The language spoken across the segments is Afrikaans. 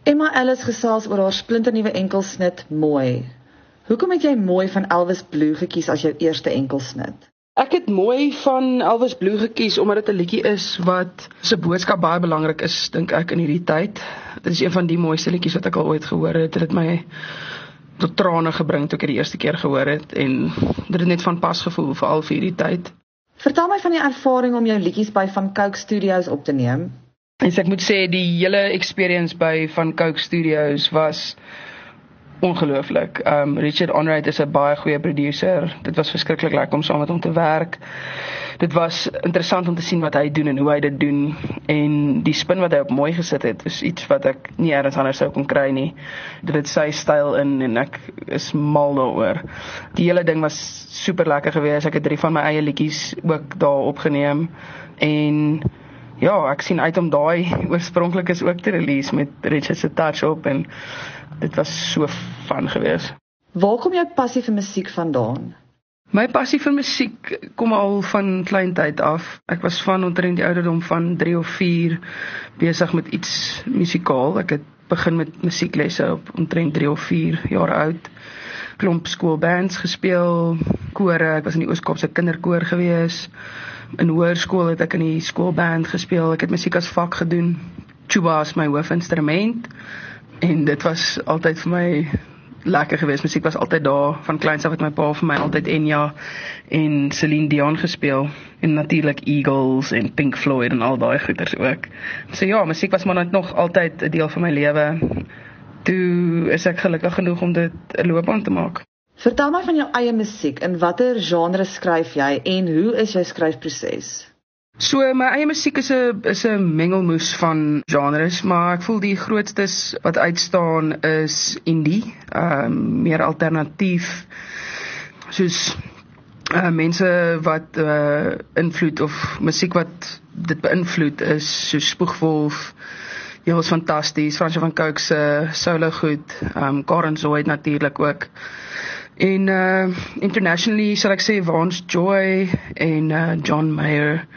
Emma Ellis gesels oor haar splinternuwe enkelsnit Mooi. Hoekom het jy Mooi van Elvis Blue gekies as jou eerste enkelsnit? Ek het Mooi van Elvis Blue gekies omdat dit 'n liedjie is wat se boodskap baie belangrik is, dink ek, in hierdie tyd. Dit is een van die mooiste liedjies wat ek al ooit gehoor het. Dit het my tot trane gebring toe ek die eerste keer gehoor het en dit het net van pas gevoel veral vir hierdie tyd. Vertel my van die ervaring om jou liedjies by Van Cooke Studios op te neem. En ek moet sê die hele experience by Van Cooke Studios was ongelooflik. Richard Onrait is 'n baie goeie producer. Dit was verskriklik lekker om saam met hom te werk. Dit was interessant om te sien wat hy doen en hoe hy dit doen. En die spin wat hy op Mooi gesit het, is iets wat ek nie elders anders sou kon kry nie. Dit het sy styl in en ek is mal daaroor. Die hele ding was super lekker geweest. Ek het 3 van my eie liedjies ook daar opgeneem. En ja, ek sien uit om daai oorspronklik is ook te release met Richard se touch op en dit was so fun geweest. Waar kom jou passie vir musiek vandaan? My passie vir musiek kom al van kleintyd af. Ek was van omtrent die ouderdom van 3 of 4 besig met iets musikaal. Ek het begin met musieklesse op omtrent 3 of 4 jaar oud. Klomp skoolbands gespeel, kore, ek was in die Oos-Kaapse kinderkoor gewees. In hoërskool het ek in die skoolband gespeel. Ek het musiek as vak gedoen. Tuba is my hoofinstrument en dit was altyd vir my lekker geweest. Musiek was altyd daar. Van kleins af het my pa vir my altyd Enya en Celine Dion gespeel en natuurlik Eagles en Pink Floyd en al daai goeters ook. So ja, musiek was maar net nog altyd 'n deel van my lewe. Toe is ek gelukkig genoeg om dit 'n loopbaan te maak. Vertel my van jou eie musiek. In watter genre skryf jy en hoe is jou skryfproses? So my eie musiek is 'n mengelmoes van genres, maar ek voel die grootstes wat uitstaan is indie, meer alternatief, soos mense wat invloed of musiek wat dit beïnvloed is, soos Spoegwolf, Jules Fantasties, Fransje van Cooke se solo goed, Karen Zoid natuurlik ook. En internationally sal ek sê Vance Joy en John Mayer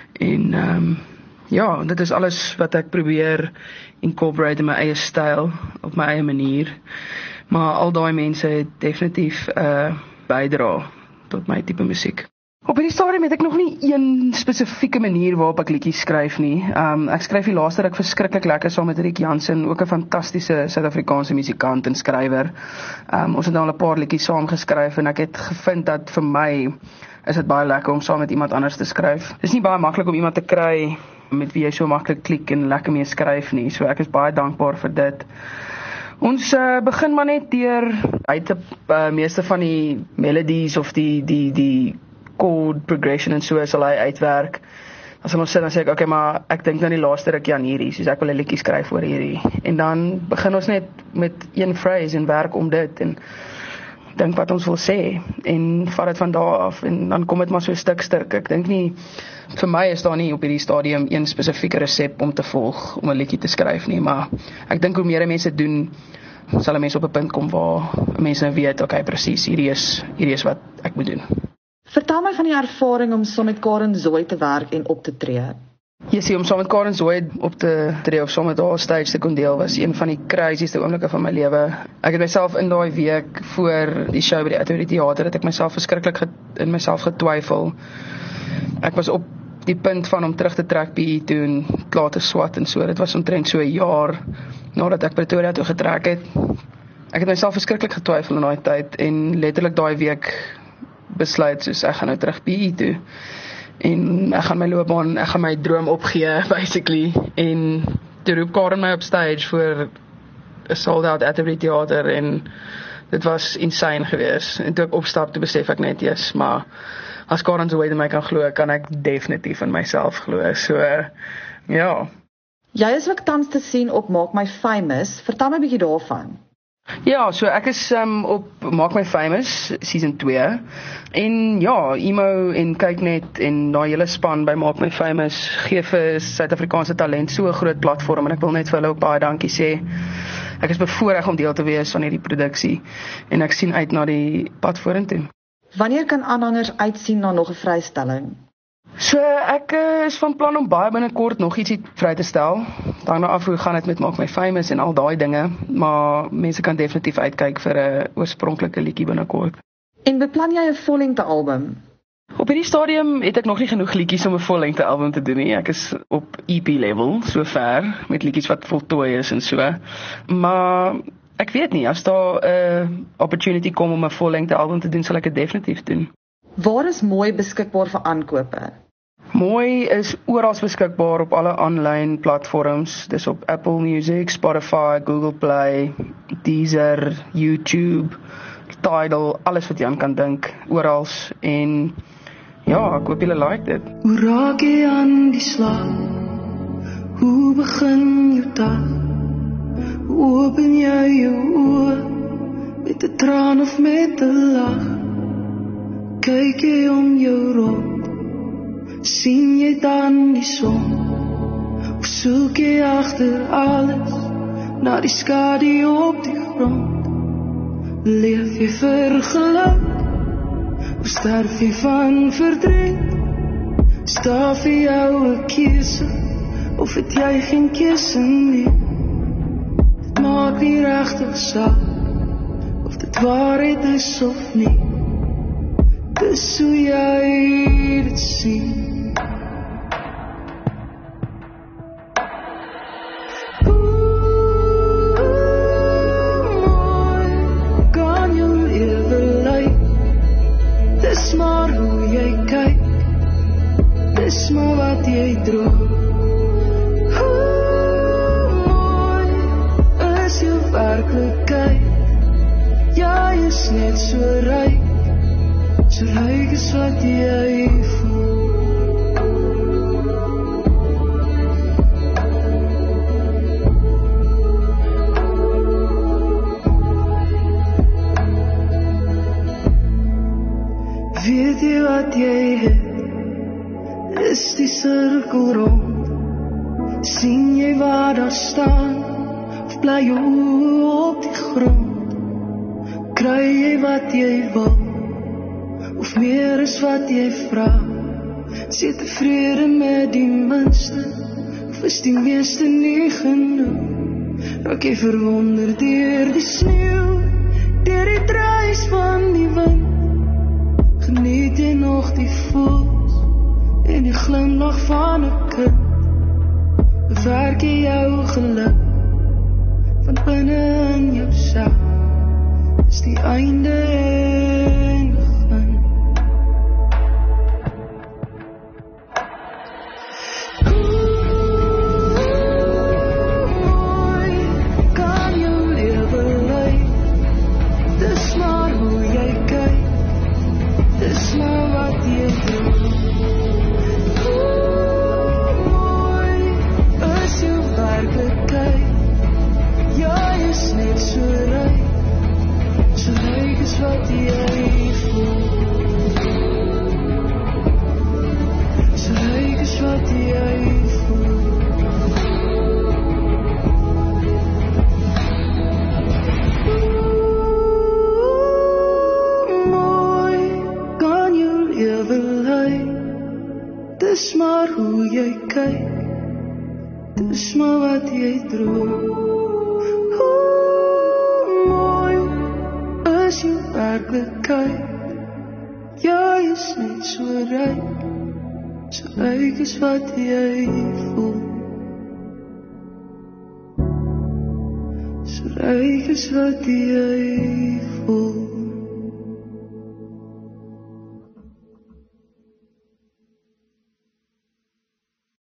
en ja, dit is alles wat ek probeer incorporate in my eie styl op my eie manier, maar al daai mense het definitief bydra tot my tipe musiek. Op hierdie stadium het ek nog nie een spesifieke manier waarop ek liedjies skryf nie. Ek skryf die laaste ruk verskriklik lekker saam met Riek Jansen, ook 'n fantastiese Suid-Afrikaanse musikant en skrywer. Ons het nou al 'n paar liedjies saam geskryf en ek het gevind dat vir my is dit baie lekker om saam met iemand anders te skryf. Dit is nie baie maklik om iemand te kry met wie jy so maklik klik en lekker mee skryf nie, so ek is baie dankbaar vir dit. Ons begin maar net deur uit meeste van die melodies of die chord progression en so sal hy uitwerk. As ons sit dan sê ek, okay, maar ek dink nou die laaste rukkie aan hierdie, soos ek wil 'n liedjie skryf oor hierdie. En dan begin ons net met een phrase en werk om dit en dink wat ons wil sê en vat dit van daar af en dan kom dit maar so stuk. Ek dink nie, vir my is daar nie op hierdie stadium een spesifieke resep om te volg om 'n liedjie te skryf nie, maar ek dink hoe meer mense doen, sal mense op 'n punt kom waar mense nou weet, okay, presies, hierdie is wat ek moet doen. Vertel my van die ervaring om saam met Karen Zoid te werk en op te tree. Jy sien, om saam met Karen Zoid op te tree of saam met haar stage te kon deel was een van die crazieste oomblikke van my lewe. Ek het myself in daai week voor die show by die Atory Theater het ek myself verskriklik in myself getwyfel. Ek was op die punt van om terug te trek by toe en klaar te swat en so. Dit was omtrent so 'n jaar nadat ek Pretoria toe getrek het. Ek het myself verskriklik getwyfel in daai tyd en letterlik daai week besluit soos ek gaan nou terug PE toe en ek gaan my loopbaan, ek gaan my droom opgee basically en toe roep Karen my op stage voor 'n sold out Atory Theater en dit was insane geweest en toe ek opstap toe besef ek net yes, maar as Karen Zoid in my kan glo, kan ek definitief in myself glo, so ja. Jy is ook tans te sien op Maak My Famous, vertel my 'n bietjie daarvan. Ja, so ek is op Maak My Famous season 2 en ja, Emo en kyk net en daai hele span by Maak My Famous gee vir Suid-Afrikaanse talent so 'n groot platform en ek wil net vir hulle ook baie dankie sê. Ek is bevoorreg om deel te wees van hierdie produksie en ek sien uit na die pad vorentoe. Wanneer kan aanhangers uitsien na nog 'n vrystelling? So ek is van plan om baie binnekort nog ietsie vry te stel. Daarna af hoe gaan dit met Maak My Famous en al daai dinge, maar mense kan definitief uitkyk vir 'n oorspronklike liedjie binnekort. En beplan jy 'n vollengte album? Op hierdie stadium het ek nog nie genoeg liedjies om 'n vollengte album te doen nie. Ek is op EP level so ver met liedjies wat voltooi is en so. Maar ek weet nie, as daar 'n opportunity kom om 'n vollengte album te doen, sal ek dit definitief doen. Waar is Mooi beskikbaar vir aankope? Mooi is oral beskikbaar op alle aanlyn platforms. Dis op Apple Music, Spotify, Google Play, Deezer, YouTube, Tidal, alles wat jy aan kan dink, oral. En ja, ek hoop julle like dit. Hoe raak jy aan die slag? Hoe begin jou dag? Hoe open jy jou oë? Met 'n traan of met 'n lag? Kyk jy om jou rond? Sien jy dan die son? Of soek jy agter alles na die skadu op die grond? Leef jy vir geluk? Of sterf jy van verdriet? Sta vir jou 'n keuse? Of het jy geen keuse nie? Dit maak nie regtig saak of dit waarheid is of nie. Dis hoe jy dit sien. Dis maar wat jy droom. Hoe mooi is jou werklikheid. Jy is net so ryk as wat jy voel. Weet jy wat jy het? Is die sirkel rond? Sien jy waar daar staan? Of bly jy op die grond? Kry jy wat jy wil? Of meer is wat jy vra? Is jy tevrede met die minste? Of is die meeste nie genoeg? Raak jy verwonderd deur die sneeuw, deur die druis van die wind? Geniet jy nog die voels en die glimlach van 'n kind? Bewerk jy jou geluk van binne in jou sak? Is die einde en begin? Mooi kan jou lewe lei. Dis maar hoe jy kyk. Dis maar wat jy droom. Jy is net so ryk as wat jy voel. So ryk as wat jy voel. Mooi kan jou lewe lei. Dis maar hoe jy kyk. Dis maar wat jy droom. Is jou werklikheid. Jy is net so ryk as wat jy voel. So ryk as wat jy voel.